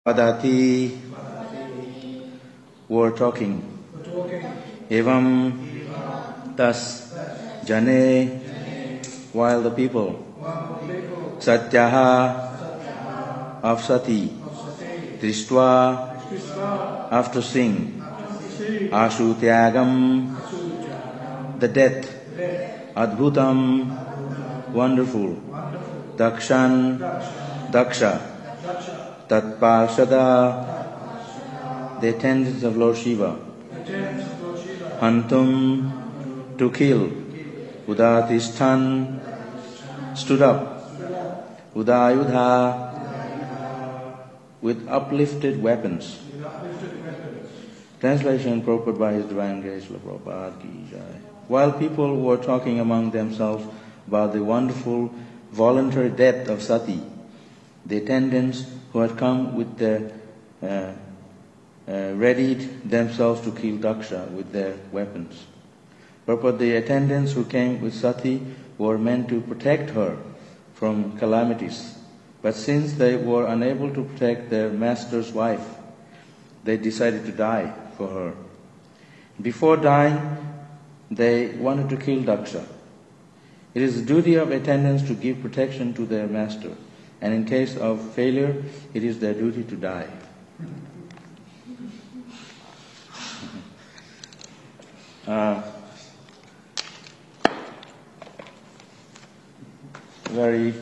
Adati were talking. Evam, thus, Jane, while the people, Satyaha, of Sati, Drishtva, after seeing, Ashu Tyagam, the death, Adbhutam, wonderful, Dakshan, Daksha, Tatparshada, the attendants of Lord Shiva, Hantum, to kill, Udatishtan, stood up, Udayudha, with uplifted weapons. Translation purported by His Divine Grace, Srila Prabhupada Ki Jai. While people were talking among themselves about the wonderful voluntary death of Sati, the attendants who had come with their readied themselves to kill Daksha with their weapons. Purport, the attendants who came with Sati were meant to protect her from calamities. But since they were unable to protect their master's wife, they decided to die for her. Before dying, they wanted to kill Daksha. It is the duty of attendants to give protection to their master, and in case of failure, it is their duty to die. Very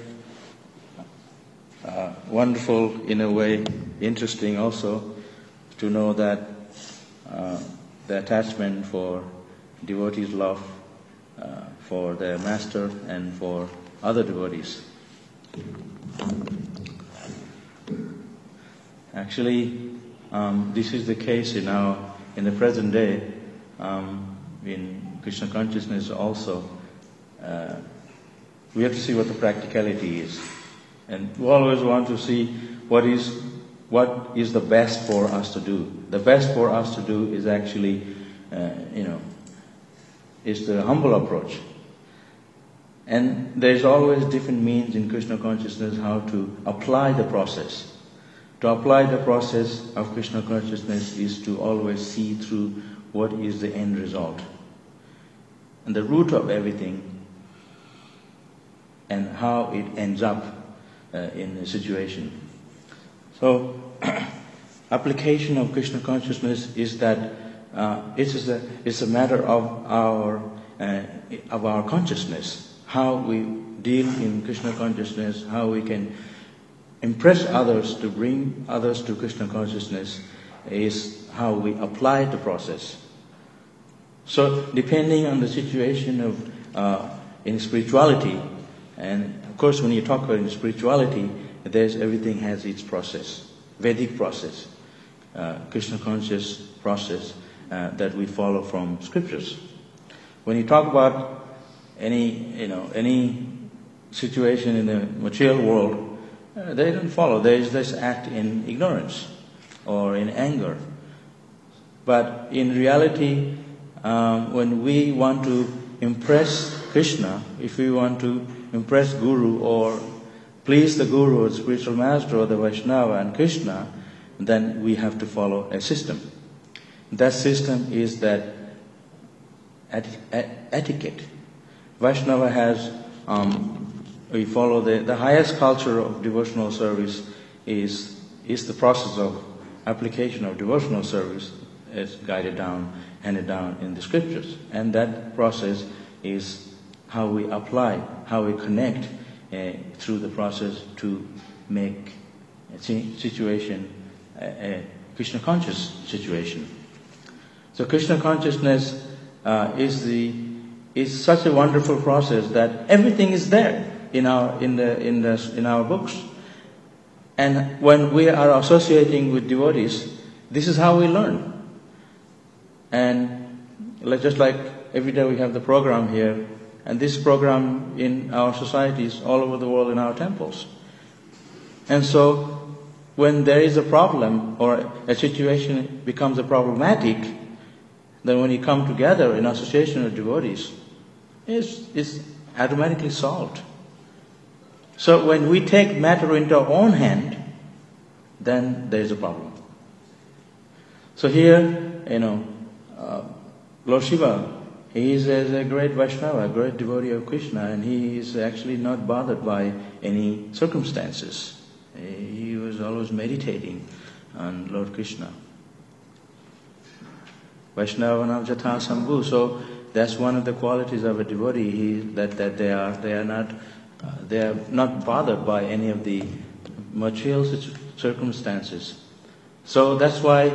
wonderful, in a way, interesting also to know that the attachment for devotees' love for their master and for other devotees. Actually, this is the case in the present day. In Krishna consciousness also, we have to see what the practicality is, and we always want to see what is the best for us to do. The best for us to do is actually, is the humble approach. And there's always different means in Krishna consciousness how to apply the process. To apply the process of Krishna consciousness is to always see through what is the end result, and the root of everything, and how it ends up in a situation. So, application of Krishna consciousness is that it's a matter of our consciousness. How we deal in Krishna consciousness, how we can impress others to bring others to Krishna consciousness is how we apply the process. So depending on the situation of in spirituality, and of course when you talk about in spirituality, everything has its process, Vedic process, Krishna conscious process that we follow from scriptures. When you talk about any situation in the material world, they don't follow. They just act in ignorance or in anger. But in reality, when we want to impress Krishna, if we want to impress Guru or please the Guru or the spiritual master or the Vaishnava and Krishna, then we have to follow a system. That system is that etiquette. Vaishnava has, we follow the highest culture of devotional service is the process of application of devotional service as handed down in the scriptures. And that process is how we apply, how we connect through the process to make a situation a Krishna conscious situation. So Krishna consciousness is such a wonderful process that everything is there in our books. And when we are associating with devotees, this is how we learn. And just like every day we have the program here, and this program in our societies all over the world in our temples. And so when there is a problem or a situation becomes problematic, then when you come together in association with devotees, it's automatically solved. So when we take matter into our own hand, then there is a problem. So here, Lord Shiva, he is a great Vaishnava, a great devotee of Krishna, and he is actually not bothered by any circumstances. He was always meditating on Lord Krishna. Vaishnavanam Jatha Sambhu. So that's one of the qualities of a devotee, that they are not bothered by any of the material circumstances. So that's why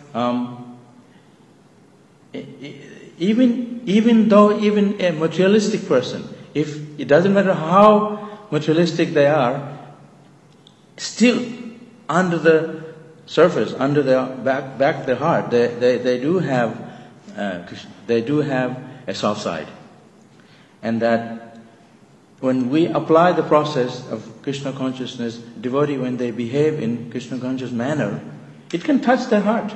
even though a materialistic person, if it doesn't matter how materialistic they are, still under the surface, under their back their heart, they do have a soft side, and that when we apply the process of Krishna consciousness, devotee, when they behave in Krishna conscious manner, it can touch their heart.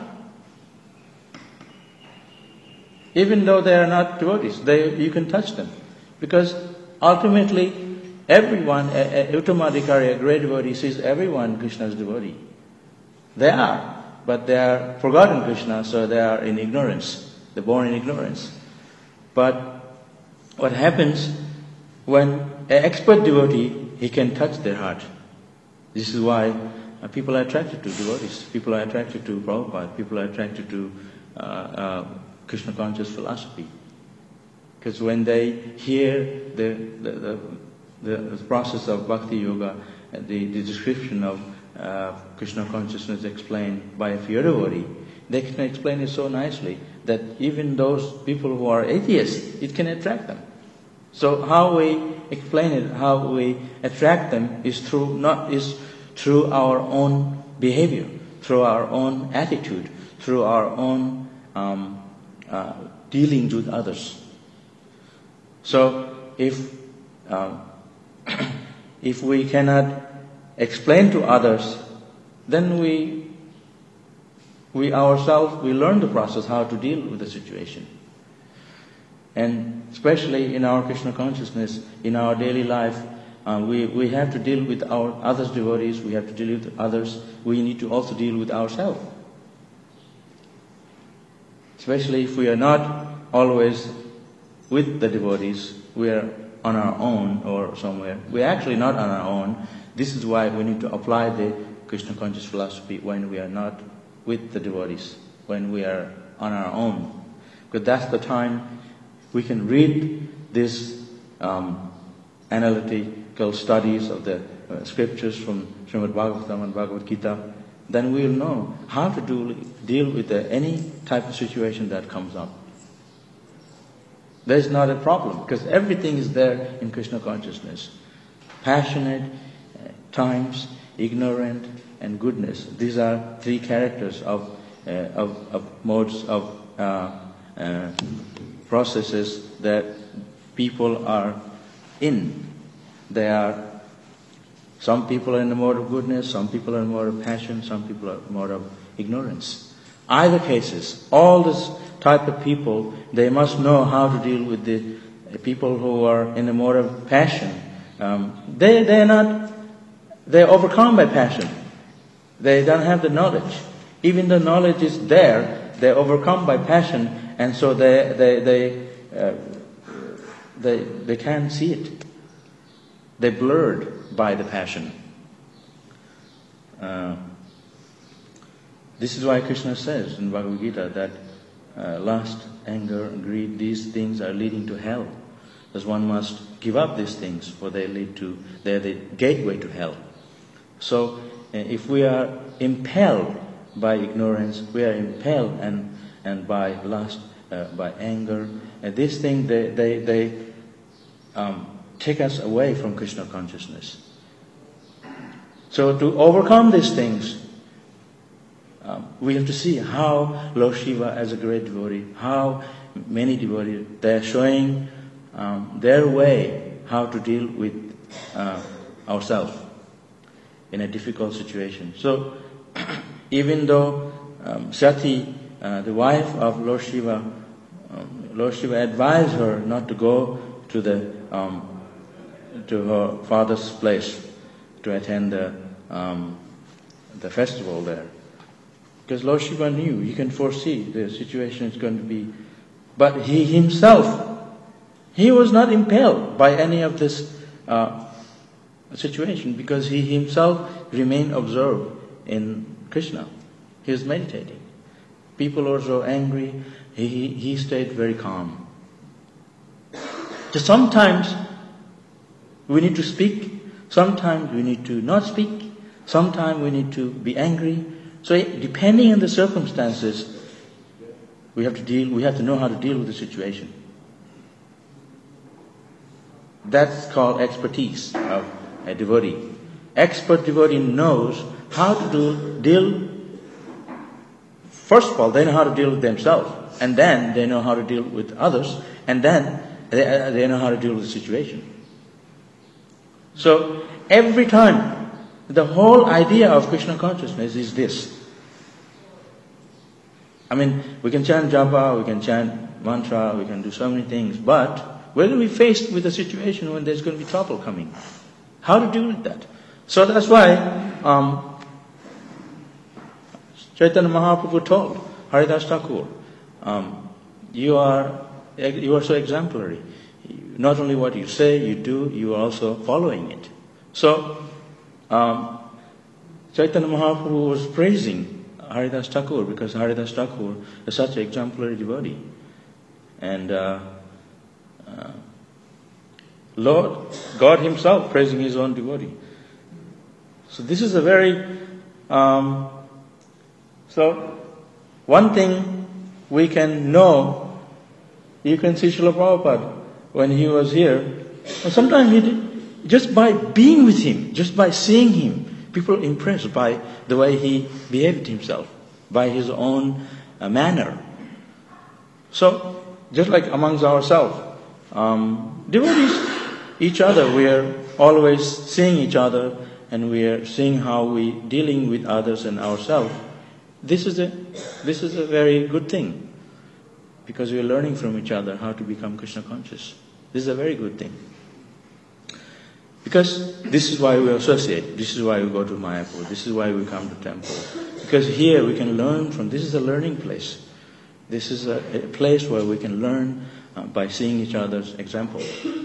Even though they are not devotees, you can touch them. Because ultimately, everyone, a Uttamadhikari, a great devotee, sees everyone Krishna's devotee. They are, but they are forgotten Krishna, so they are in ignorance. They're born in ignorance. But what happens when an expert devotee, he can touch their heart. This is why people are attracted to devotees. People are attracted to Prabhupada. People are attracted to Krishna conscious philosophy. Because when they hear the process of bhakti yoga, the description of Krishna consciousness explained by a pure devotee, they can explain it so nicely that even those people who are atheists, it can attract them. So how we explain it, how we attract them is through our own behavior, through our own attitude, through our own dealings with others. So if we cannot explain to others, then we ourselves learn the process how to deal with the situation. And especially in our Krishna consciousness, in our daily life, we have to deal with our others devotees, we have to deal with others, we need to also deal with ourselves. Especially if we are not always with the devotees, we are on our own or somewhere. We are actually not on our own. This is why we need to apply the Krishna conscious philosophy when we are not with the devotees, when we are on our own. Because that's the time we can read these analytical studies of the scriptures from Srimad Bhagavatam and Bhagavad Gita. Then we will know how to deal with any type of situation that comes up. There is not a problem, because everything is there in Krishna consciousness. Passionate, times, ignorant, and goodness. These are three characters of modes of processes that people are in. Some people are in the mode of goodness, some people are in the mode of passion, some people are in the mode of ignorance. Either cases, all this type of people, they must know how to deal with the people who are in the mode of passion. They're overcome by passion. They don't have the knowledge. Even the knowledge is there, they're overcome by passion, and so they can't see it. They're blurred by the passion. This is why Krishna says in Bhagavad Gita that lust, anger, greed, these things are leading to hell. Thus one must give up these things, for they're the gateway to hell. So if we are impelled by ignorance, we are impelled and by lust, by anger, and these things they take us away from Krishna consciousness. So to overcome these things, we have to see how Lord Shiva, as a great devotee, how many devotees, they are showing their way how to deal with ourselves in a difficult situation. So even though Sati, the wife of Lord Shiva advised her not to go to her father's place to attend the the festival there. Because Lord Shiva knew, he can foresee the situation is going to be. But he himself, he was not impelled by any of this situation, because he himself remained absorbed in Krishna. He was meditating. People were so angry, he stayed very calm. So sometimes we need to speak, sometimes we need to not speak, sometimes we need to be angry. So depending on the circumstances, we have to know how to deal with the situation. That's called expertise of a devotee. Expert devotee knows how to deal. First of all, they know how to deal with themselves, and then they know how to deal with others, and then they know how to deal with the situation. So every time, the whole idea of Krishna consciousness is this. I mean, we can chant japa, we can chant mantra, we can do so many things, but we're going to be faced with a situation when there's going to be trouble coming. How to deal with that? So that's why Chaitanya Mahaprabhu told Haridas Thakur, you are so exemplary. Not only what you say, you do, you are also following it. So Chaitanya Mahaprabhu was praising Haridas Thakur because Haridas Thakur is such an exemplary devotee. And Lord, God himself praising his own devotee. So this is a very... so one thing we can know, you can see Srila Prabhupada when he was here, and sometimes he did, just by being with him, just by seeing him, people are impressed by the way he behaved himself, by his own manner. So, just like amongst ourselves, devotees, each other, we are always seeing each other, and we are seeing how we dealing with others and ourselves. This is a very good thing, because we are learning from each other how to become Krishna conscious. This is a very good thing. Because this is why we associate, this is why we go to Mayapur, this is why we come to temple. Because here we can learn from, this is a learning place. This is a place where we can learn by seeing each other's example.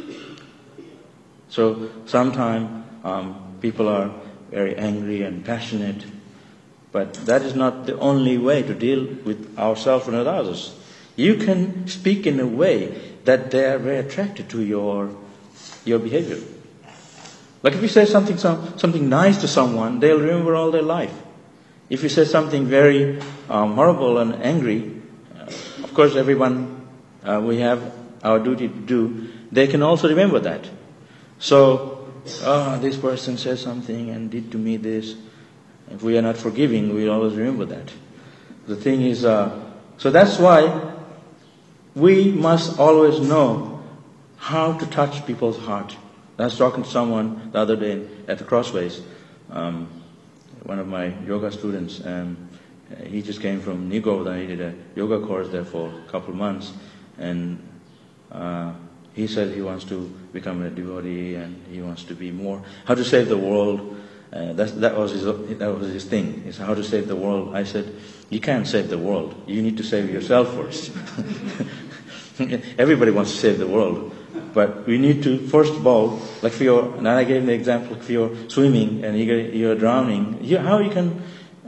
So sometimes people are very angry and passionate, but that is not the only way to deal with ourselves and others. You can speak in a way that they are very attracted to your behavior. Like if you say something nice to someone, they'll remember all their life. If you say something very horrible and angry, of course everyone, we have our duty to do, they can also remember that. So, this person said something and did to me this. If we are not forgiving, we always remember that. The thing is, so that's why we must always know how to touch people's heart. I was talking to someone the other day at the Crossways, one of my yoga students, he just came from New Govardhan. He did a yoga course there for a couple of months, and he said he wants to become a devotee and he wants to be more, how to save the world. That was his thing, is how to save the world. I said, you can't save the world. You need to save yourself first. Everybody wants to save the world. But we need to, first of all, like for your, and I gave him the example, if you're swimming and you're drowning, how you can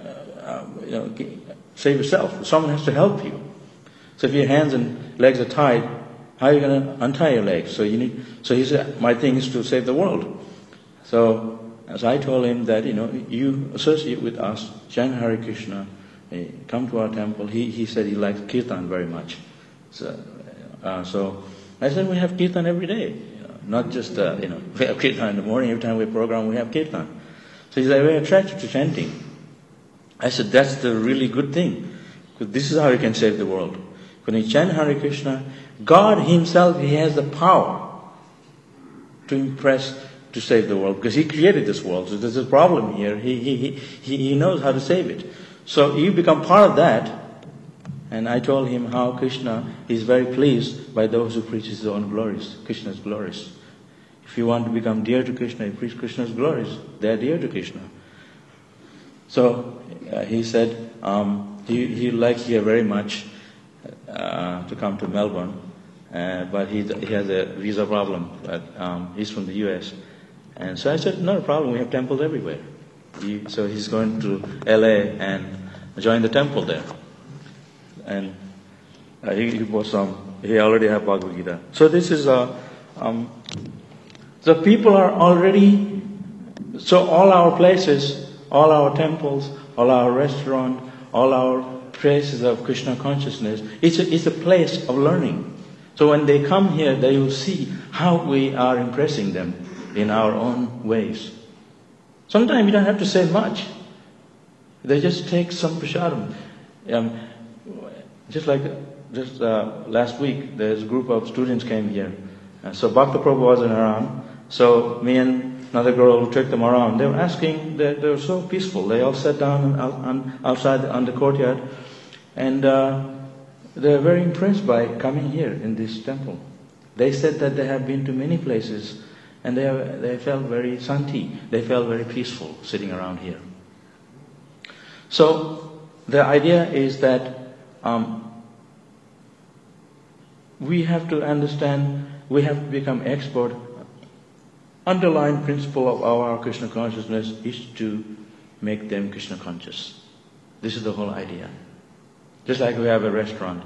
save yourself? Someone has to help you. So if your hands and legs are tied, how are you going to untie your legs? So he said, my thing is to save the world. So as I told him that, you associate with us, chant Hare Krishna, come to our temple. He said he likes kirtan very much. So I said, we have kirtan every day. Not just, we have kirtan in the morning, every time we program, we have kirtan. So he's very attracted to chanting. I said, that's the really good thing. Because this is how you can save the world. When you chant Hare Krishna, God himself, he has the power to impress, to save the world. Because he created this world. So there's a problem here. He knows how to save it. So you become part of that. And I told him how Krishna is very pleased by those who preach his own glories, Krishna's glories. If you want to become dear to Krishna, you preach Krishna's glories. They are dear to Krishna. So he said he'd like here very much to come to Melbourne, but he has a visa problem. But he's from the U.S. And so I said, not a problem. We have temples everywhere. So he's going to L.A. and join the temple there. And he bought some. He already have Bhagavad Gita. So this is so people are already. So all our places, all our temples, all our restaurant, all our places of Krishna consciousness, it's a place of learning. So when they come here, they will see how we are impressing them in our own ways. Sometimes you don't have to say much. They just take some prasadam. Just last week, there's a group of students came here. So Bhakta Prabhu wasn't around. So me and another girl who took them around, they were asking, they were so peaceful. They all sat down outside on the courtyard, and they were very impressed by coming here in this temple. They said that they have been to many places, and they felt very santi. They felt very peaceful sitting around here. So the idea is that we have to understand, we have to become expert. Underlying principle of our Krishna consciousness is to make them Krishna conscious. This is the whole idea. Just like we have a restaurant,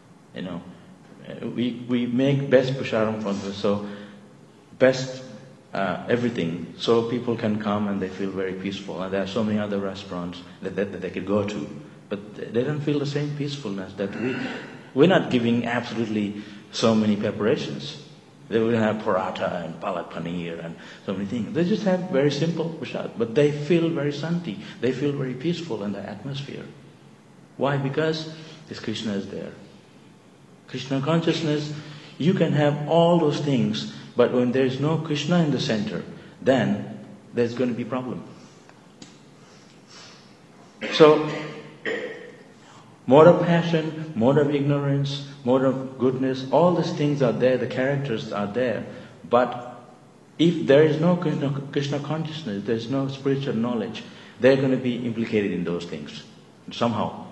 we make best prasadam from this, so best everything, so people can come and they feel very peaceful. And there are so many other restaurants that they could go to, but they don't feel the same peacefulness that we're not giving absolutely so many preparations. They will have paratha and palak paneer and so many things. They just have very simple prasad, but they feel very santi. They feel very peaceful in the atmosphere. Why? Because this Krishna is there. Krishna consciousness, you can have all those things, but when there is no Krishna in the center, then there's going to be problem. So, mode of passion, mode of ignorance, mode of goodness, all these things are there, the characters are there. But if there is no Krishna consciousness, there is no spiritual knowledge, they're going to be implicated in those things somehow.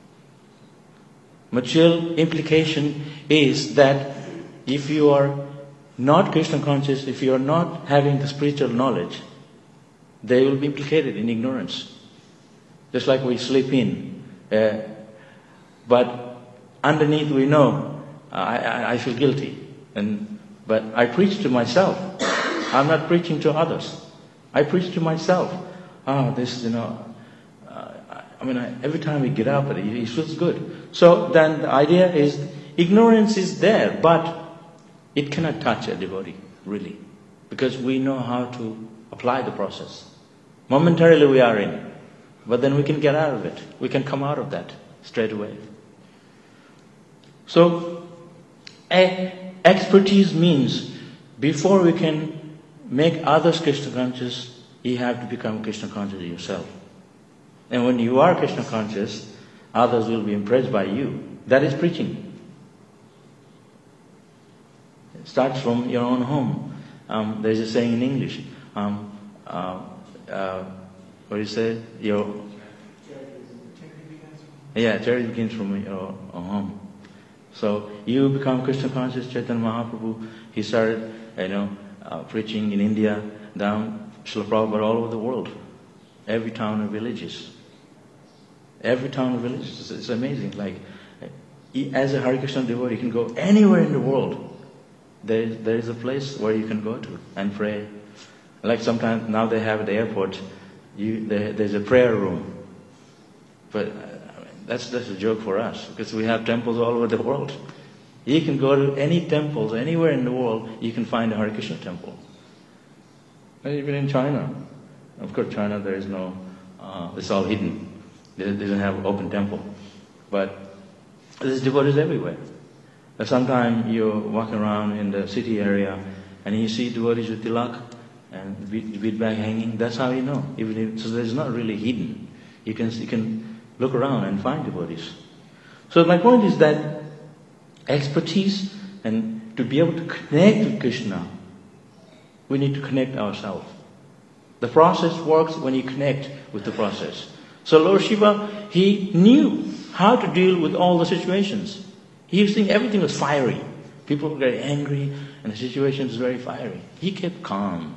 Material implication is that if you are not Krishna conscious, if you are not having the spiritual knowledge, they will be implicated in ignorance. Just like we sleep in. But underneath we know, I feel guilty. But I preach to myself. I'm not preaching to others. I preach to myself. Every time we get up, it feels good. So then the idea is, ignorance is there, but it cannot touch a devotee, really. Because we know how to apply the process. Momentarily we are in, but then we can get out of it. We can come out of that straight away. So, expertise means, before we can make others Krishna conscious, you have to become Krishna conscious yourself. And when you are Krishna conscious, others will be impressed by you. That is preaching. It starts from your own home. There's a saying in English. What do you say? Charity begins from your own home. So you become Krishna conscious. Chaitanya Mahaprabhu, he started, preaching in India, down Srila Prabhupada all over the world, every town and villages. Every town and village. It's amazing. Like, as a Hare Krishna devotee, you can go anywhere in the world. There is a place where you can go to and pray. Like sometimes now they have at the airport, there's a prayer room. But that's a joke for us, because we have temples all over the world. You can go to any temples, anywhere in the world, you can find a Hare Krishna temple. And even in China. Of course, China, there is no, it's all hidden. They don't have an open temple. But there's devotees everywhere. Sometimes you're walking around in the city area and you see devotees with tilak and bead bag hanging. That's how you know. So it's not really hidden. You can look around and find devotees. So my point is that expertise, and to be able to connect with Krishna, we need to connect ourselves. The process works when you connect with the process. So Lord Shiva, he knew how to deal with all the situations. He was thinking everything was fiery. People were very angry and the situation was very fiery. He kept calm.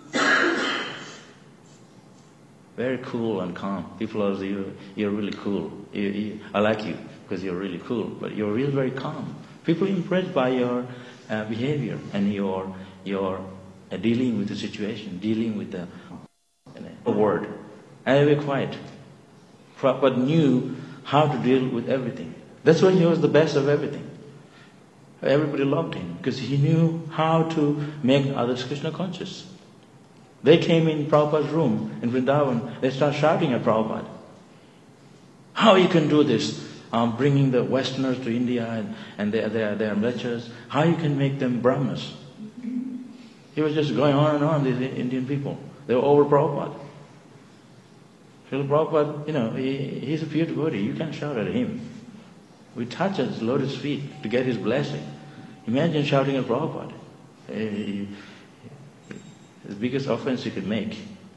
Very cool and calm. People are saying, you're really cool. I like you because you're really cool, but you're really very calm. People are impressed by your behavior and your dealing with the situation, dealing with the word. And they were quiet. Prabhupada knew how to deal with everything. That's why he was the best of everything. Everybody loved him because he knew how to make others Krishna conscious. They came in Prabhupada's room in Vrindavan. They started shouting at Prabhupada. How you can do this? Bringing the Westerners to India and their lectures. How you can make them Brahmanas? He was just going on and on, these Indian people. They were over Prabhupada. Srila Prabhupada, he's a pure devotee. You can't shout at him. We touch his lotus feet to get his blessing. Imagine shouting at Prabhupada. The biggest offense you could make.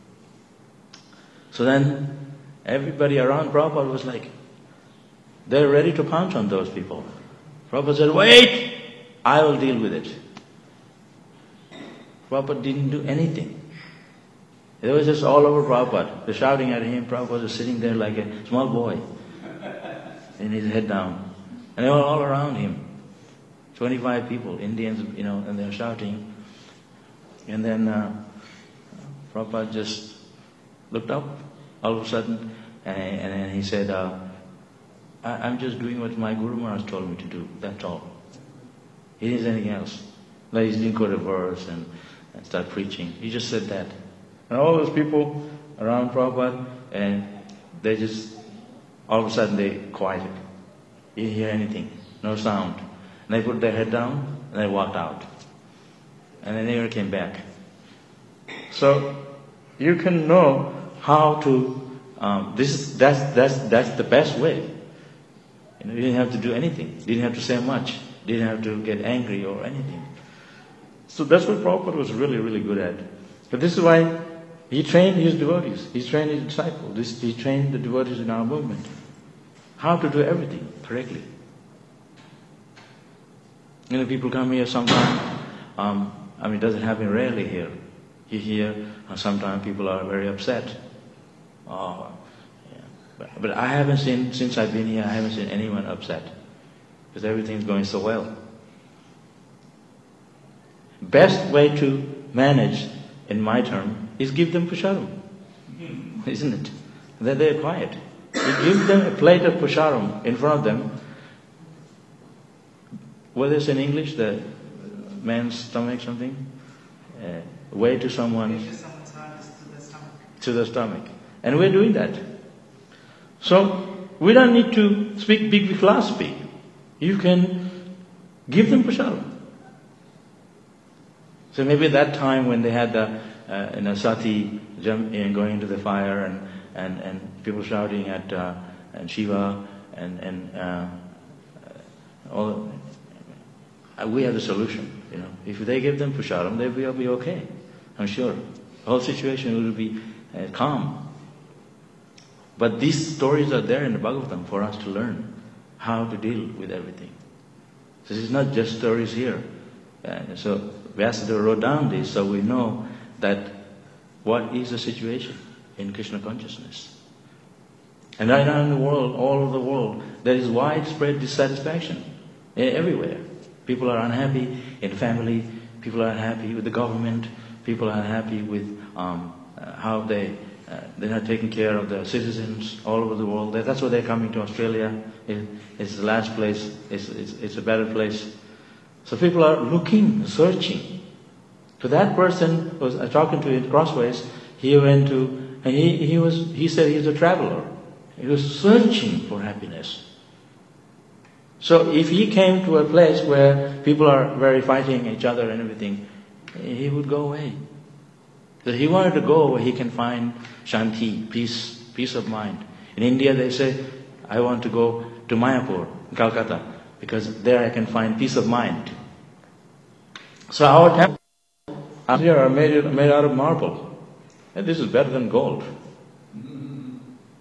So then, everybody around Prabhupada was like, they're ready to pounce on those people. Prabhupada said, wait, I will deal with it. Prabhupada didn't do anything. It was just all over Prabhupada. They're shouting at him. Prabhupada was sitting there like a small boy, and his head down. And they were all around him. 25 people, Indians, and they're shouting. And then Prabhupada just looked up all of a sudden, and he said, I'm just doing what my Guru Maharaj told me to do. That's all. He didn't say anything else. Like he didn't quote a verse and start preaching. He just said that. And all those people around Prabhupada, and they just, all of a sudden they quieted. You didn't hear anything, no sound. And they put their head down and they walked out. And they never came back. So you can know how to. That's the best way. You didn't have to do anything. You didn't have to say much. You didn't have to get angry or anything. So that's what Prabhupada was really, really good at. But this is why he trained his devotees. He trained his disciples. He trained the devotees in our movement. How to do everything correctly. People come here sometimes. It doesn't happen rarely here. You hear sometimes people are very upset. But I haven't seen, since I've been here, I haven't seen anyone upset. Because everything's going so well. Best way to manage, in my term, is give them pusharam. Isn't it? Then they're quiet. You give them a plate of pusharam in front of them. What is in English? The man's stomach something? Way to someone's... to the stomach. And we're doing that. So, we don't need to speak big philosophy. You can give them prasadam. So maybe that time when they had the sati going into the fire and people shouting at and Shiva and all, we have the solution. If they give them prasadam, they will be okay. I'm sure. The whole situation will be calm. But these stories are there in the Bhagavatam for us to learn how to deal with everything. This is not just stories here. So Vyasadeva wrote down this so we know that what is the situation in Krishna consciousness. And right now in the world, all over the world, there is widespread dissatisfaction everywhere. People are unhappy in family, people are unhappy with the government, people are unhappy with how they're not taking care of the citizens all over the world. That's why they're coming to Australia. It's the last place. It's a better place. So people are looking, searching. So that person was talking to in Crossways. He went to, and he said he's a traveler. He was searching for happiness. So if he came to a place where people are very fighting each other and everything, he would go away. So he wanted to go where he can find shanti, peace of mind. In India they say, I want to go to Mayapur, Calcutta, because there I can find peace of mind. So our temples here are made out of marble. And this is better than gold.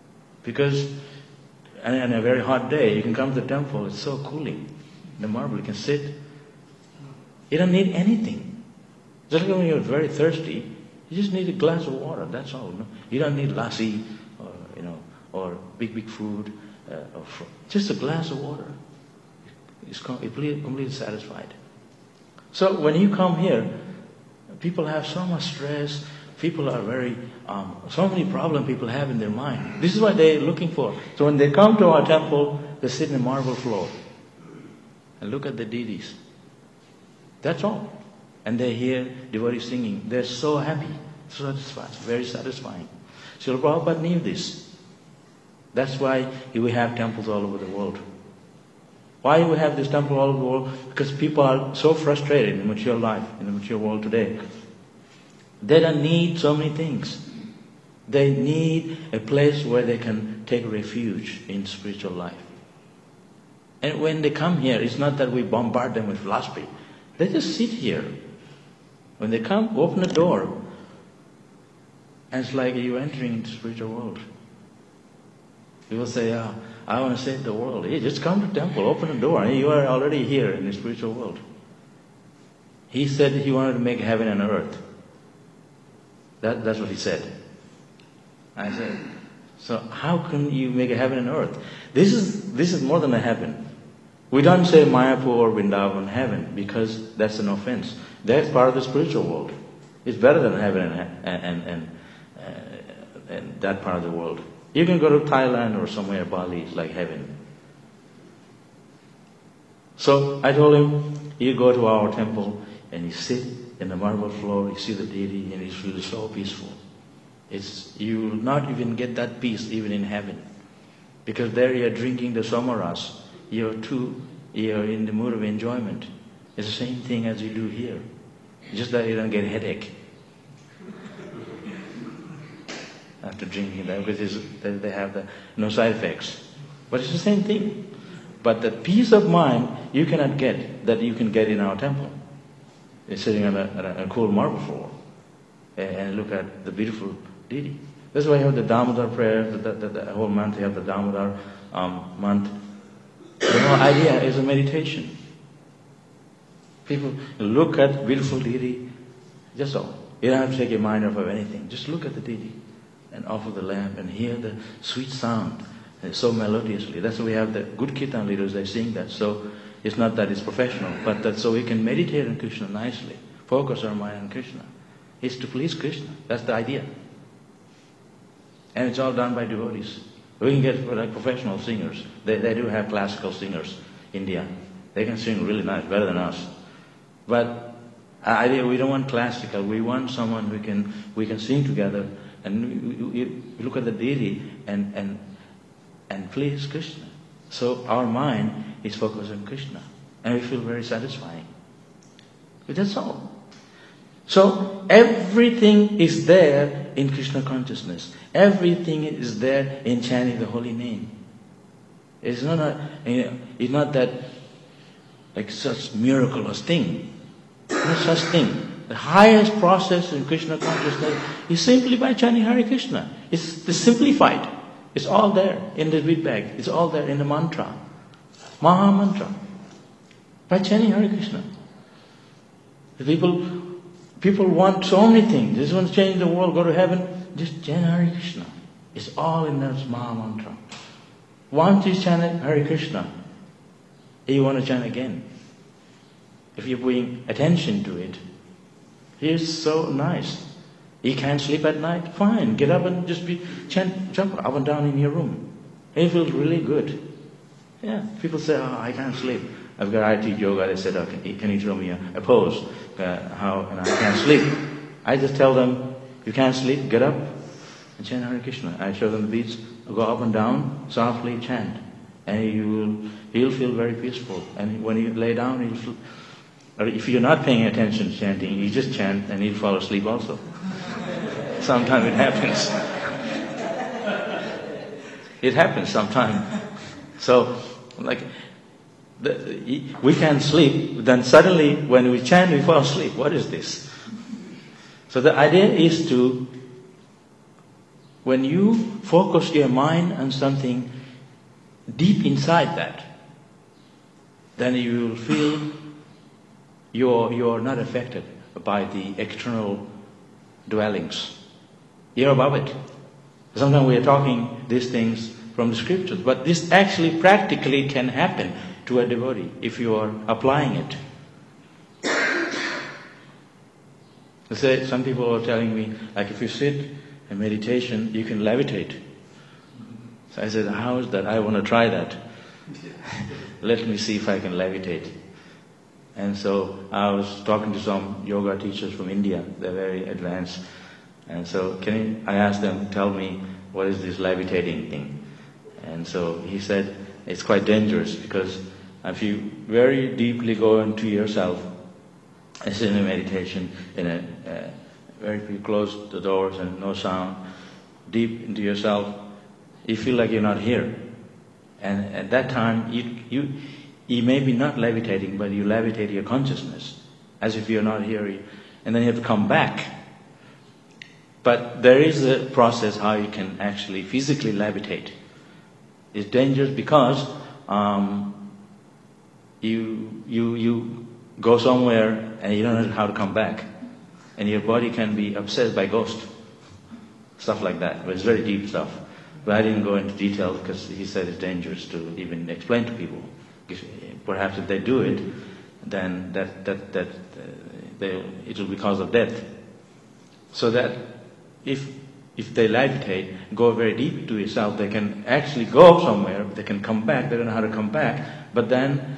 Because on a very hot day, you can come to the temple, it's so cooling. The marble, you can sit. You don't need anything. Just like when you're very thirsty, you just need a glass of water, that's all. No? You don't need lassi or big food. Just a glass of water. It's completely satisfied. So when you come here, people have so much stress. People are so many problems people have in their mind. This is what they're looking for. So when they come to our temple, they sit in a marble floor and look at the deities. That's all. And they hear devotees singing. They're so happy, so satisfied, very satisfying. Srila Prabhupada knew this. That's why we have temples all over the world. Why we have this temple all over the world? Because people are so frustrated in the mature life, in the mature world today. They don't need so many things. They need a place where they can take refuge in spiritual life. And when they come here, it's not that we bombard them with philosophy. They just sit here. When they come, open the door, and it's like you're entering into the spiritual world. People say, I want to save the world. Hey, just come to the temple, open the door, and you are already here in the spiritual world. He said he wanted to make heaven and earth. That's what he said. I said, so how can you make a heaven and earth? This is more than a heaven. We don't say Mayapur or Vrindavan heaven because that's an offense. That's part of the spiritual world. It's better than heaven and that part of the world. You can go to Thailand or somewhere, Bali, it's like heaven. So I told him, you go to our temple and you sit in the marble floor, you see the deity, and it's really so peaceful. You will not even get that peace even in heaven. Because there you're drinking the somaras. You're in the mood of enjoyment. It's the same thing as you do here. Just that you don't get a headache after drinking that, because they have no side effects. But it's the same thing. But the peace of mind you cannot get, that you can get in our temple. You're sitting on a cool marble floor and look at the beautiful deity. That's why you have the Damodar prayer, the whole month you have the Damodar month. The whole idea is a meditation. People look at beautiful deity, just so. You don't have to take your mind off of anything. Just look at the deity and offer the lamp and hear the sweet sound so melodiously. That's why we have the good kirtan leaders, they sing that. So it's not that it's professional, but that so we can meditate on Krishna nicely, focus our mind on Krishna. It's to please Krishna. That's the idea. And it's all done by devotees. We can get like professional singers. They do have classical singers, India. They can sing really nice, better than us. But we don't want classical. We want someone we can sing together and we look at the deity and please Krishna. So our mind is focused on Krishna, and we feel very satisfying. But that's all. So everything is there in Krishna consciousness. Everything is there in chanting the holy name. It's not that like such miraculous thing. No such thing. The highest process in Krishna consciousness is simply by chanting Hare Krishna. It's simplified. It's all there in the read bag. It's all there in the mantra. Maha mantra. By chanting Hare Krishna. The people want so many things. They just want to change the world, go to heaven. Just chant Hare Krishna. It's all in that Maha mantra. Once you chant Hare Krishna, you want to chant again. If you bring attention to it, it's so nice. You can't sleep at night? Fine. Get up and just jump up and down in your room. It feels really good. Yeah. People say, I can't sleep. I teach yoga. They said, can you show me a pose? And I can't sleep. I just tell them, you can't sleep, get up and chant Hare Krishna. I show them the beats, go up and down, softly chant. And you'll feel very peaceful. And when you lay down, you'll feel, or if you're not paying attention to chanting, you just chant and you'll fall asleep also. Sometimes it happens. It happens sometimes. So, we can't sleep, then suddenly when we chant, we fall asleep. What is this? So the idea is to When you focus your mind on something deep inside that, then you will feel you're not affected by the external dwellings. You're above it. Sometimes we are talking these things from the scriptures, but this actually practically can happen to a devotee if you are applying it. Say, some people are telling me, like if you sit in meditation, you can levitate. So I said, how is that? I want to try that. Let me see if I can levitate. And so I was talking to some yoga teachers from India. They're very advanced. And so I asked them, tell me, what is this levitating thing? And so he said, it's quite dangerous because if you very deeply go into yourself, as in a meditation, you close the doors and no sound, deep into yourself, you feel like you're not here. And at that time, you may be not levitating, but you levitate your consciousness, as if you're not here. And then you have to come back. But there is a process how you can actually physically levitate. It's dangerous because you go somewhere and you don't know how to come back. And your body can be obsessed by ghosts. Stuff like that. But it's very deep stuff. But I didn't go into detail because he said it's dangerous to even explain to people. Perhaps if they do it, then it will be cause of death. So that if they levitate, go very deep into yourself, they can actually go somewhere, they can come back, they don't know how to come back, but then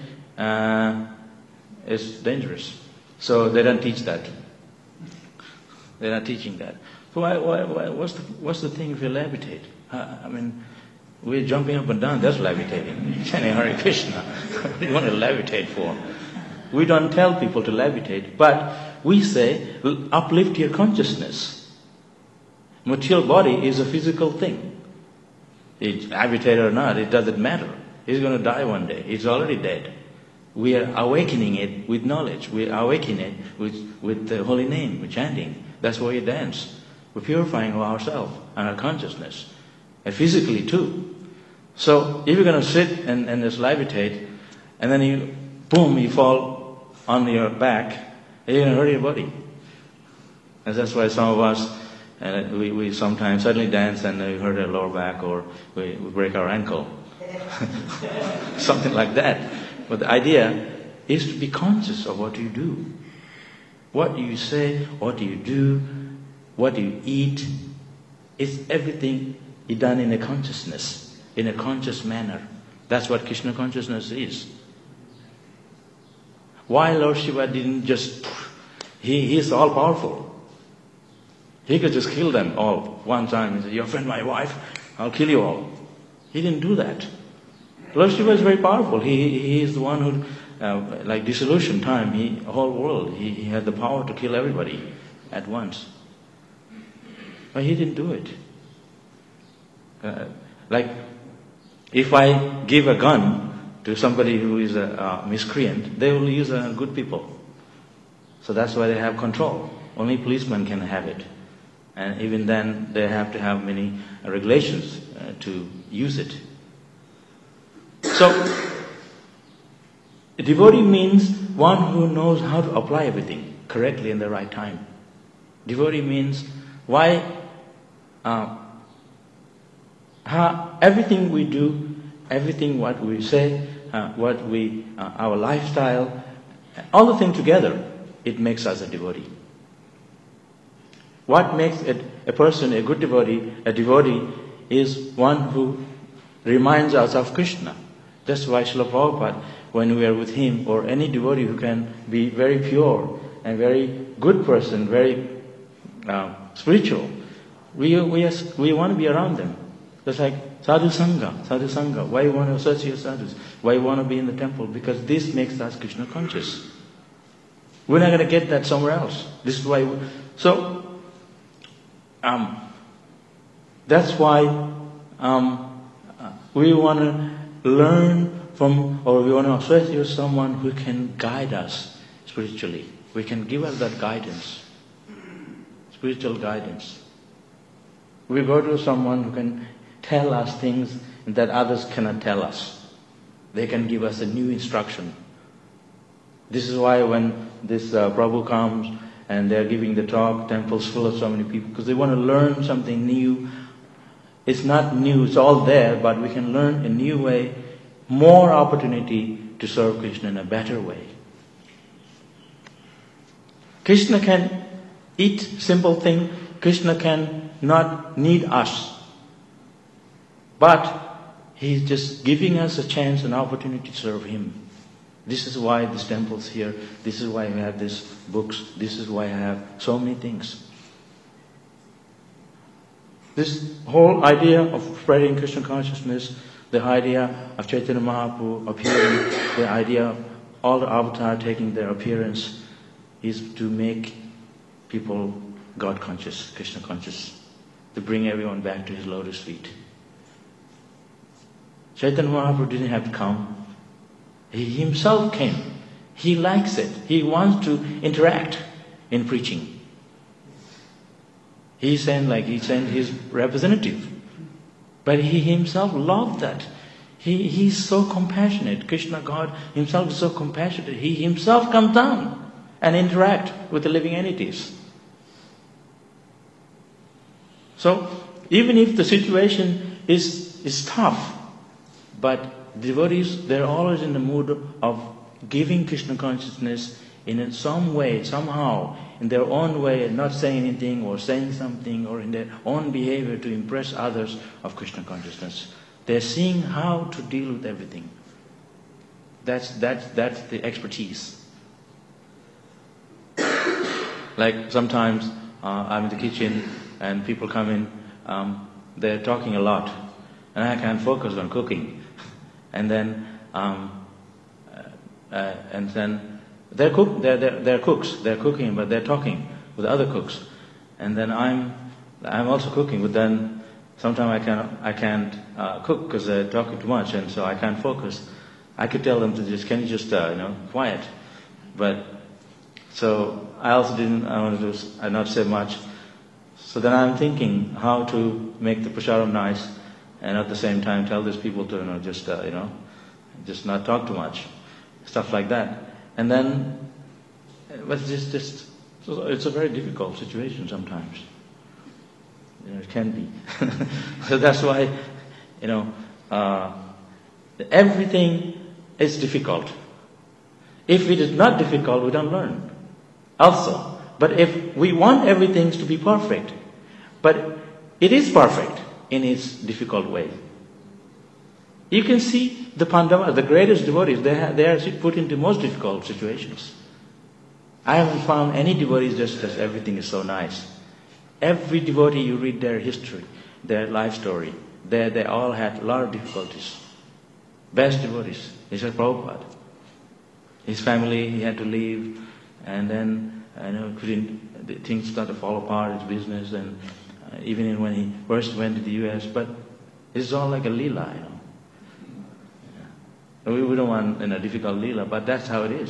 it's dangerous. So they don't teach that. They're not teaching that. So what's the thing if you levitate? I mean, we're jumping up and down, that's levitating. Chanting Hare Krishna. What do you want to levitate for? We don't tell people to levitate, but we say, uplift your consciousness. Material body is a physical thing. It's levitate or not, it doesn't matter. He's going to die one day. He's already dead. We are awakening it with knowledge. We are awakening it with the holy name, with chanting. That's why we dance. We're purifying ourselves and our consciousness. And physically too. So if you're going to sit and just levitate, and then you fall on your back, you're going to hurt your body. And that's why some of us, we sometimes suddenly dance and we hurt our lower back or we break our ankle. Something like that. But the idea is to be conscious of what you do. What do you say? What do you do? What do you eat? It's everything done in a consciousness, in a conscious manner. That's what Krishna consciousness is. Why Lord Shiva didn't just... He is all powerful. He could just kill them all one time. He said, you offend my wife, I'll kill you all. He didn't do that. Lord Shiva is very powerful. He is the one who, like dissolution time, the whole world, he had the power to kill everybody at once. But he didn't do it. Like, if I give a gun to somebody who is a miscreant, they will use good people. So that's why they have control. Only policemen can have it. And even then, they have to have many regulations to use it. So, a devotee means one who knows how to apply everything correctly in the right time. Devotee means everything we do, everything what we say, our lifestyle, all the things together, it makes us a devotee. What makes a person a good devotee? A devotee is one who reminds us of Krishna. That's why Srila Prabhupada, when we are with him, or any devotee who can be very pure and very good person, very spiritual, we want to be around them. Just like sadhu sangha. Why you want to associate sadhus? Why you want to be in the temple? Because this makes us Krishna conscious. We're not going to get that somewhere else. This is why. That's why we want to learn from, or we want to associate with someone who can guide us spiritually. We can give us that guidance, spiritual guidance. We go to someone who can tell us things that others cannot tell us. They can give us a new instruction. This is why when this Prabhu comes and they're giving the talk, temple's full of so many people, because they want to learn something new. It's not new, it's all there, but we can learn a new way, more opportunity to serve Krishna in a better way. Krishna can eat simple thing. Krishna can not need us. But He's just giving us a chance, an opportunity to serve Him. This is why this temple's here. This is why we have these books. This is why I have so many things. This whole idea of spreading Krishna consciousness, the idea of Chaitanya Mahaprabhu appearing, the idea of all the avatars taking their appearance, is to make people God conscious, Krishna conscious, to bring everyone back to His lotus feet. Chaitanya Mahaprabhu didn't have to come. He himself came. He likes it. He wants to interact in preaching. He sent his representative. But he himself loved that. He's so compassionate. Krishna, God Himself is so compassionate. He Himself comes down and interact with the living entities. So, even if the situation is tough, but devotees, they're always in the mood of giving Krishna consciousness in some way, somehow, in their own way, and not saying anything or saying something, or in their own behavior to impress others of Krishna consciousness. They're seeing how to deal with everything. That's the expertise. Like sometimes I'm in the kitchen and people come in, they're talking a lot, and I can't focus on cooking. And then they're cooks. They're cooking, but they're talking with other cooks. And then I'm also cooking, but then sometimes I can't cook because they're talking too much, and so I can't focus. I could tell them to can you just quiet? But so I also I not say much. So then I'm thinking how to make the prasadam nice, and at the same time tell these people to just not talk too much, stuff like that. And then, but it's a very difficult situation sometimes. It can be. So that's why, everything is difficult. If it is not difficult, we don't learn. Also, but if we want everything to be perfect, but it is perfect in its difficult way. You can see the Pandavas, the greatest devotees, they are put into most difficult situations. I haven't found any devotees just as everything is so nice. Every devotee, you read their history, their life story, they all had a lot of difficulties. Best devotees, he said Prabhupada. His family, he had to leave, and then things started to fall apart, his business, and even when he first went to the US, but it's all like a lila, We don't want a difficult lila, but that's how it is.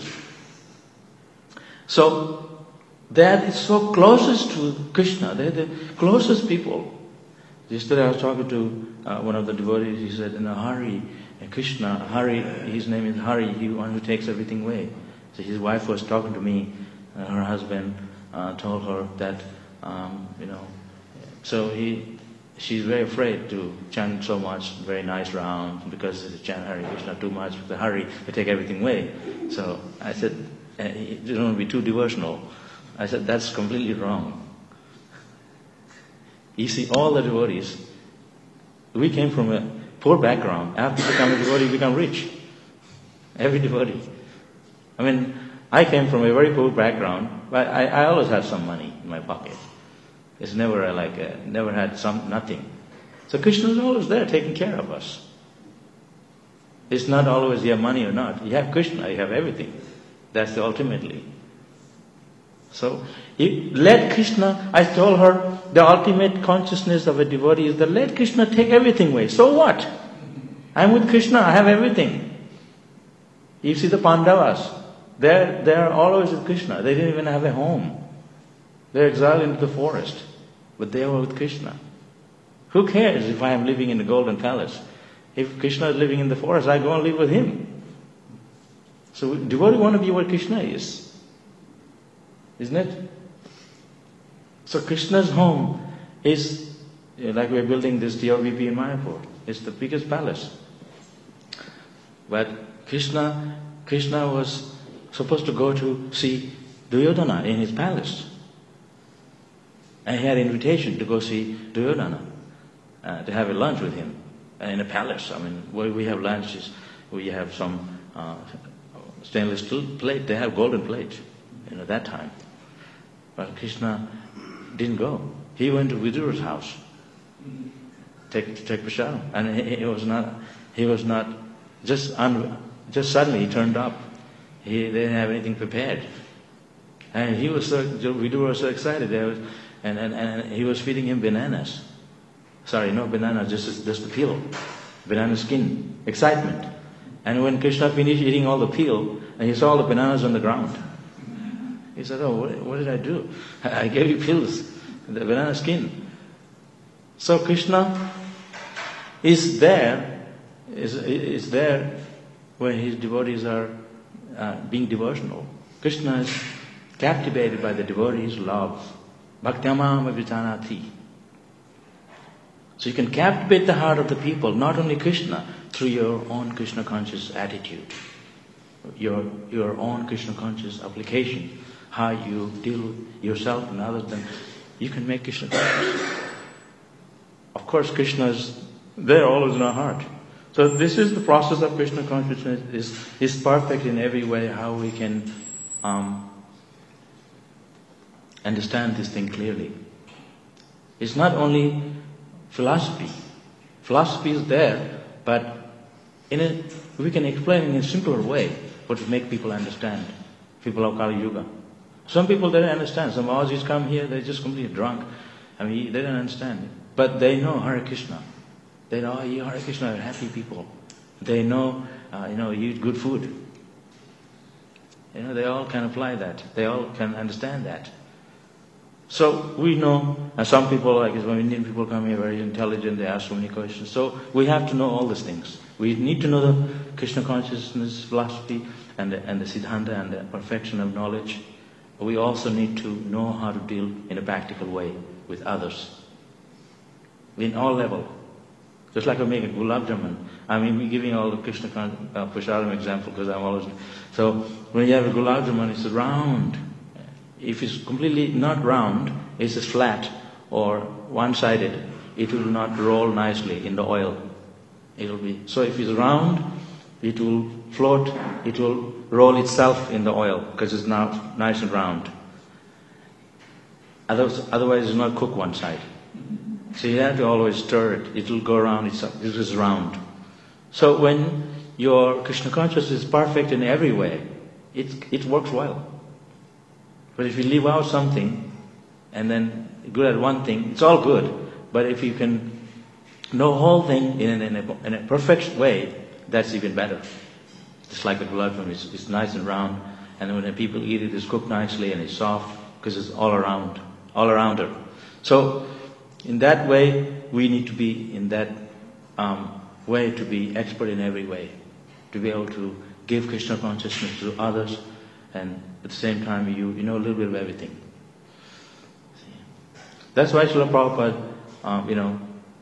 So that is so closest to Krishna. They're the closest people. Yesterday I was talking to one of the devotees. He said, Hari, Krishna, Hari, his name is Hari, he one who takes everything away. So his wife was talking to me, her husband told her that, so she's very afraid to chant so much, very nice rounds, because if you chant Hare Krishna too much, with the Hari, we take everything away. So I said, you don't want to be too devotional. I said, that's completely wrong. You see, all the devotees, we came from a poor background. After becoming a devotee, we become rich. Every devotee. I came from a very poor background, but I always had some money in my pocket. It's never never had nothing. So Krishna is always there taking care of us. It's not always you have money or not. You have Krishna, you have everything. That's the ultimately. So let Krishna, I told her, the ultimate consciousness of a devotee is that let Krishna take everything away. So what? I'm with Krishna, I have everything. You see the Pandavas, they're always with Krishna. They didn't even have a home. They're exiled into the forest, but they were with Krishna. Who cares if I am living in the golden palace? If Krishna is living in the forest, I go and live with him. So devotee want to be where Krishna is. Isn't it? So Krishna's home is, like we're building this TRVP in Mayapur. It's the biggest palace. But Krishna was supposed to go to see Duryodhana in his palace. And he had an invitation to go see Duryodhana, to have a lunch with him in a palace. I mean, where we have lunches, we have some stainless steel plate. They have golden plate, that time. But Krishna didn't go. He went to Vidura's house to take prasadam, and he was not just suddenly he turned up. They didn't have anything prepared, and Vidura was so excited. And he was feeding him bananas. Sorry, no bananas, just the peel, banana skin, excitement. And when Krishna finished eating all the peel, and he saw all the bananas on the ground, he said, "Oh, what did I do? I gave you peels, the banana skin." So Krishna is there when his devotees are being devotional. Krishna is captivated by the devotees' love. Bhaktyamam avijanati. So you can captivate the heart of the people, not only Krishna, through your own Krishna conscious attitude, your own Krishna conscious application, how you deal with yourself and others, then you can make Krishna conscious. Of course, Krishna is there always in our heart. So this is the process of Krishna consciousness, is perfect in every way, how we can understand this thing clearly. It's not only philosophy. Philosophy is there, but we can explain in a simpler way, but to make people understand. People of Kali Yuga. Some people, they don't understand. Some Aussies come here, they're just completely drunk. I mean, they don't understand. But they know Hare Krishna. They know, Hare Krishna are happy people. They know, you eat good food. They all can apply that. They all can understand that. So we know, and some people, like when Indian people come here, very intelligent, they ask so many questions. So we have to know all these things. We need to know the Krishna consciousness philosophy and the Siddhanta and the perfection of knowledge. But we also need to know how to deal in a practical way with others. In all level. Just like I make a gulab jamun. I mean, we're giving all the Krishna prasadam example because I'm always... So when you have a gulab jamun, it's round. If it's completely not round, it's just flat or one-sided, it will not roll nicely in the oil. So if it's round, it will float, it will roll itself in the oil because it's now nice and round. Otherwise it's not cooked one side. So you have to always stir it. It will go around itself. It is round. So when your Krishna consciousness is perfect in every way, it works well. But if you leave out something and then good at one thing, it's all good. But if you can know the whole thing in a perfect way, that's even better. Just like the gulab jamun, it's nice and round, and when people eat it, it's cooked nicely and it's soft because it's all around her. So in that way, we need to be in that way to be expert in every way, to be able to give Krishna consciousness to others, and at the same time you know a little bit of everything. That's why Srila Prabhupada,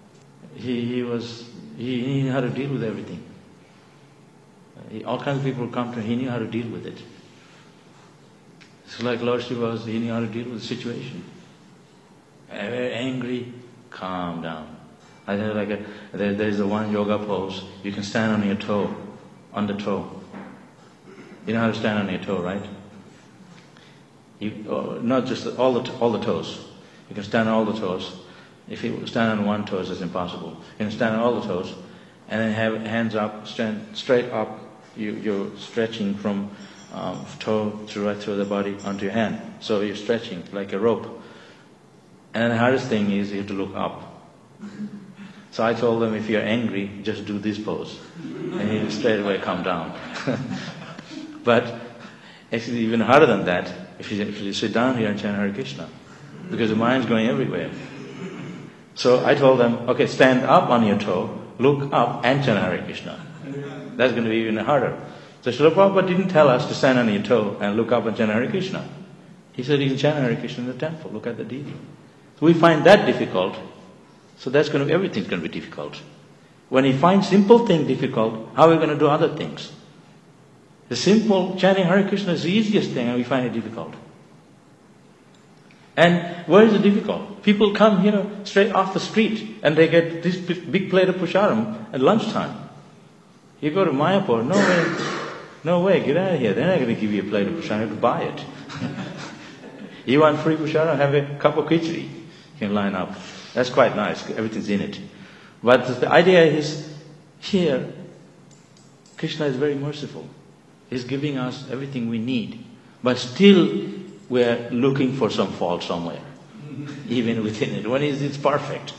he knew how to deal with everything. All kinds of people come to him, he knew how to deal with it. It's like Lord Shiva, he knew how to deal with the situation. Very angry, calm down. I think there's the one yoga pose, you can stand on your toe, on the toe. You know how to stand on your toe, right? Not just all the toes. You can stand on all the toes. If you stand on one toe, it's impossible. You can stand on all the toes, and then have hands up, stand straight up. You're stretching from toe right through the body onto your hand. So you're stretching like a rope. And the hardest thing is you have to look up. So I told them, if you're angry, just do this pose, and you straight away come down. But actually, even harder than that, if you sit down here and chant Hare Krishna, because the mind's going everywhere. So I told them, okay, stand up on your toe, look up and chant Hare Krishna. That's going to be even harder. So Srila Prabhupada didn't tell us to stand on your toe and look up and chant Hare Krishna. He said you can chant Hare Krishna in the temple, look at the deity. So we find that difficult. So everything's going to be difficult. When we find simple thing difficult, how are we going to do other things? The simple chanting Hare Krishna is the easiest thing and we find it difficult. And where is it difficult? People come here straight off the street and they get this big plate of pusharam at lunchtime. You go to Mayapur, no way, get out of here. They're not going to give you a plate of pusharam, you have to buy it. You want free pusharam, have a cup of khichdi. You can line up. That's quite nice, everything's in it. But the idea is, here, Krishna is very merciful. He's giving us everything we need. But still, we're looking for some fault somewhere, even within it. When it's perfect.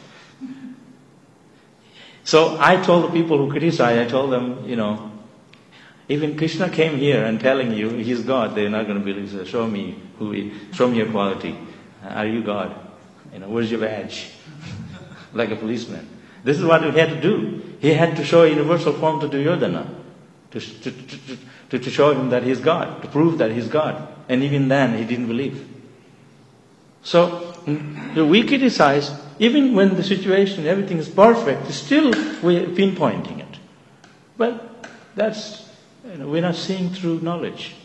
So I told the people who criticize, I told them, even Krishna came here and telling you he's God, they're not going to believe. So show me your quality. Are you God? Where's your badge? Like a policeman. This is what he had to do. He had to show a universal form to Duryodhana, to show him that he's God, to prove that he's God. And even then, he didn't believe. So, we criticize, even when the situation, everything is perfect, still we're pinpointing it. But we're not seeing through knowledge.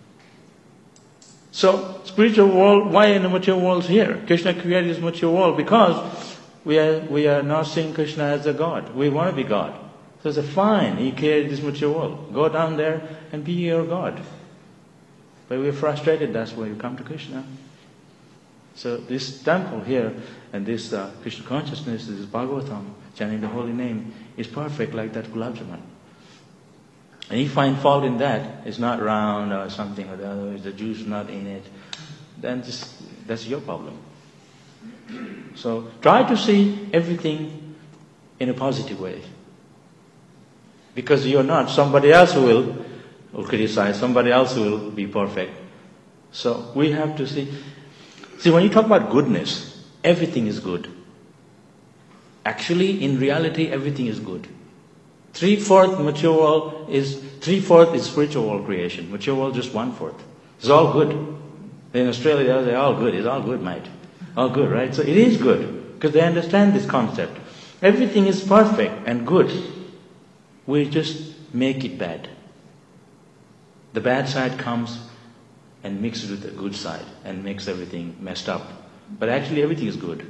So, spiritual world, why in the material world is here? Krishna created this material world because we are not seeing Krishna as a God. We want to be God. So it's fine, he created this material world. Go down there and be your God. But we're frustrated, that's why you come to Krishna. So this temple here, and this Krishna consciousness, this Bhagavatam, chanting the holy name, is perfect like that Gulab Jamun. And you find fault in that, it's not round or something or the other, the juice is not in it, then that's your problem. So try to see everything in a positive way. Because you're not. Somebody else will criticize, somebody else will be perfect. So we have to see. See, when you talk about goodness, everything is good. Actually, in reality, everything is good. 3/4 mature world is 3/4 is spiritual world creation. Mature world just 1/4. It's all good. In Australia, they're all good. It's all good, mate. All good, right? So it is good because they understand this concept. Everything is perfect and good. We just make it bad. The bad side comes and mixes with the good side and makes everything messed up. But actually everything is good.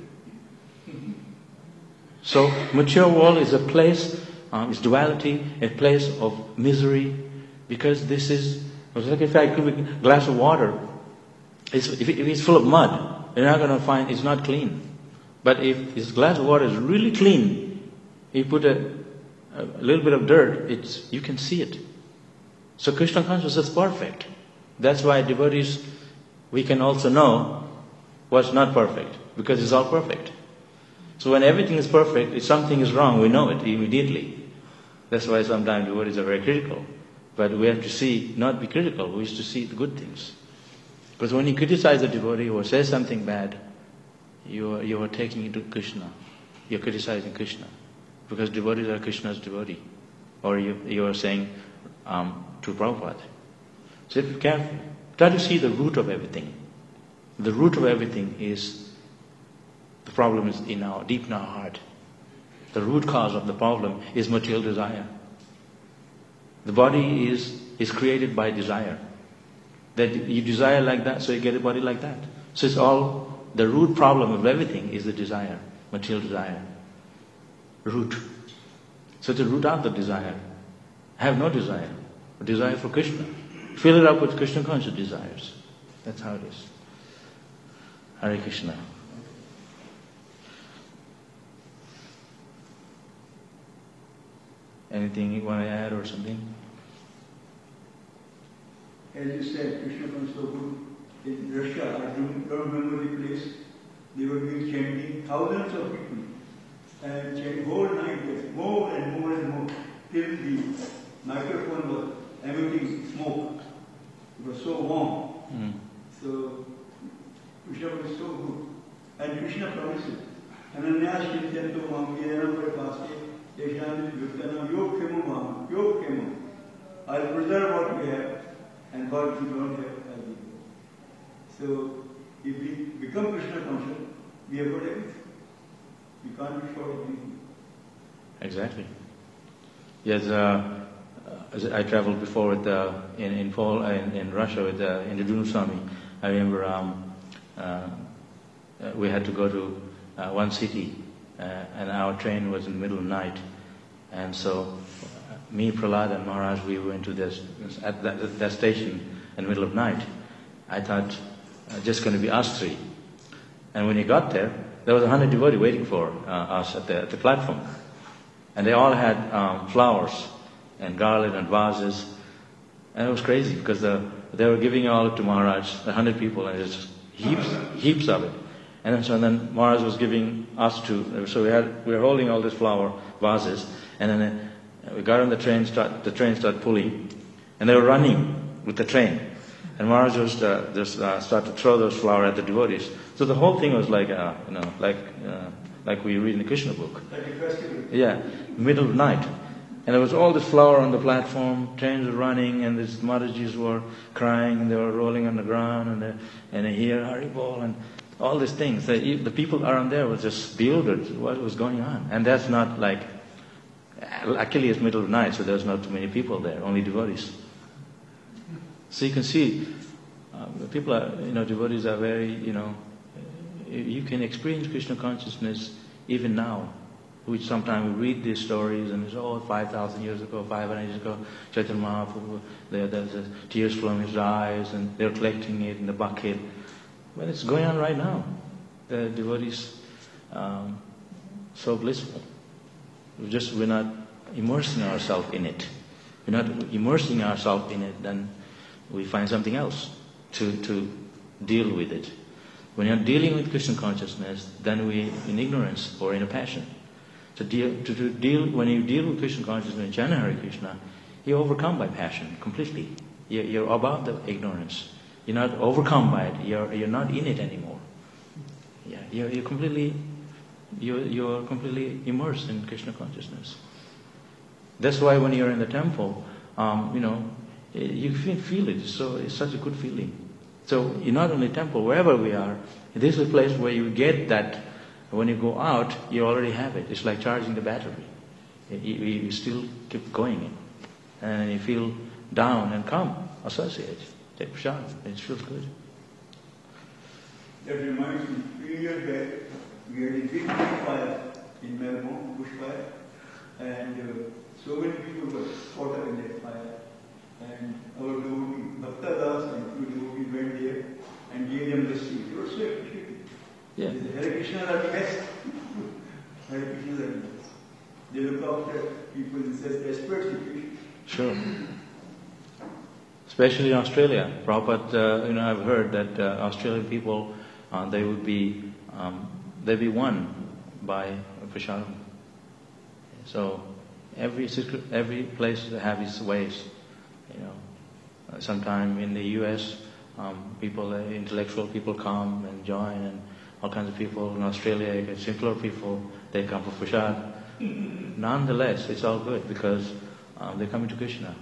So mature world is a place, it's duality, a place of misery, because this is, it's like if I give a glass of water, if it's full of mud, you're not going to find it's not clean. But if this glass of water is really clean, you put a little bit of dirt, you can see it. So Krishna consciousness is perfect. That's why devotees, we can also know what's not perfect, because it's all perfect. So when everything is perfect, if something is wrong, we know it immediately. That's why sometimes devotees are very critical. But we have to not be critical, we have to see the good things. Because when you criticize a devotee or say something bad, you are taking it to Krishna. You're criticizing Krishna. Because devotees are Krishna's devotee. Or you are saying to Prabhupada. So be careful. Try to see the root of everything. The root of everything is, the problem is deep in our heart. The root cause of the problem is material desire. The body is created by desire. That you desire like that, so you get a body like that. So it's all, the root problem of everything is the desire, material desire. Root. So to root out the desire, have no desire, a desire for Krishna. Fill it up with Krishna conscious desires. That's how it is. Hare Krishna. Anything you want to add or something? As you said, Krishna conscious so good. In Russia, I don't remember the place, they were doing chanting, thousands of people. And chanting whole night, more and more and more, till the microphone was emitting smoke. It was so warm. So Krishna was so good. And Krishna promises, Ananyas Kintanto Mamiyana Parapasi, Deshan Yutana, Yokimu, Yokimu. I'll preserve what we have and what we don't have, I'll give you. So, if we become Krishna conscious, we have got everything. We can't be short of anything. Exactly. Yes, I traveled before with, in Russia with Indradunu Swami. I remember we had to go to one city, and our train was in the middle of the night. And so, me, Prahlad, and Maharaj, we went to at that station in the middle of the night. I thought, just going to be us three. And when we got there was 100 devotees waiting for us at the platform. And they all had flowers and garland and vases. And it was crazy because they were giving it all to Maharaj, 100 people, and there's heaps of it. And then Maharaj was giving us so we were holding all these flower vases, and then we got on the train started pulling, and they were running with the train. And Maharaj was just started to throw those flowers at the devotees. So the whole thing was like we read in the Krishna book. Like a festival. Yeah, middle of the night. And there was all this flower on the platform, trains were running, and these Maharajis were crying, and they were rolling on the ground, and they hear Haribol, and all these things. The people around there were just bewildered what was going on. And that's not luckily it's middle of the night, so there's not too many people there, only devotees. So you can see, people are, devotees are very, you can experience Krishna consciousness even now. Which sometimes we read these stories and it's 5,000 years ago, 500 years ago, Chaitanya Mahaprabhu, there's tears from his eyes and they're collecting it in the bucket. But it's going on right now. The devotees, so blissful. We're not immersing ourselves in it. We're not immersing ourselves in it, then we find something else to deal with it. When you're dealing with Krishna consciousness, then we're in ignorance or in a passion. When you deal with Krishna consciousness and chant Hare Krishna, you're overcome by passion completely. You're above the ignorance. You're not overcome by it. You're not in it anymore. Yeah, you're completely immersed in Krishna consciousness. That's why when you're in the temple, you feel it. So it's such a good feeling. So you're not only temple, wherever we are, this is a place where you get that. When you go out, you already have it. It's like charging the battery. You still keep going. And you feel down and come, associate. Take prasad. It feels good. That reminds me, 3 years back, we had a big fire in Melbourne, bushfire, and so many people were caught up in that fire. And our devotee, Bhakta Das and two devotees went there and gave them the seat. They were so appreciative. Yeah. Hare Krishna are the best. Hare Krishna are the best. They look after people in such desperate situations. Sure. Especially in Australia. Prabhupada, I've heard that Australian people, they'd be won by prasadam. So every place have its ways. Sometime in the U.S., intellectual people come and join, and all kinds of people. In Australia, you get simpler people, they come for prasad. Nonetheless, it's all good because they're coming to Krishna.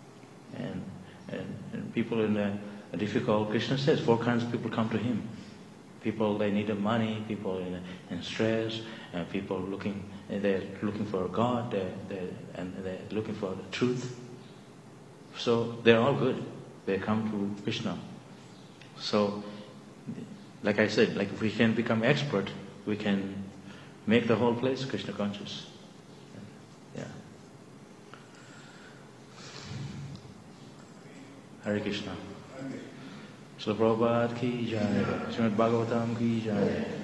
And people in a difficult, Krishna says, 4 kinds of people come to him. People, they need money, people in stress, people they're looking for God, and they're looking for the truth. So they're all good. They come to Krishna. So, like I said, if we can become expert, we can make the whole place Krishna conscious. Yeah. Hare Krishna. Srila Prabhupada ki jai, Srimad Bhagavatam ki jai.